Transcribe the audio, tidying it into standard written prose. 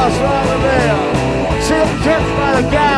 us right there. See them touched by the guy.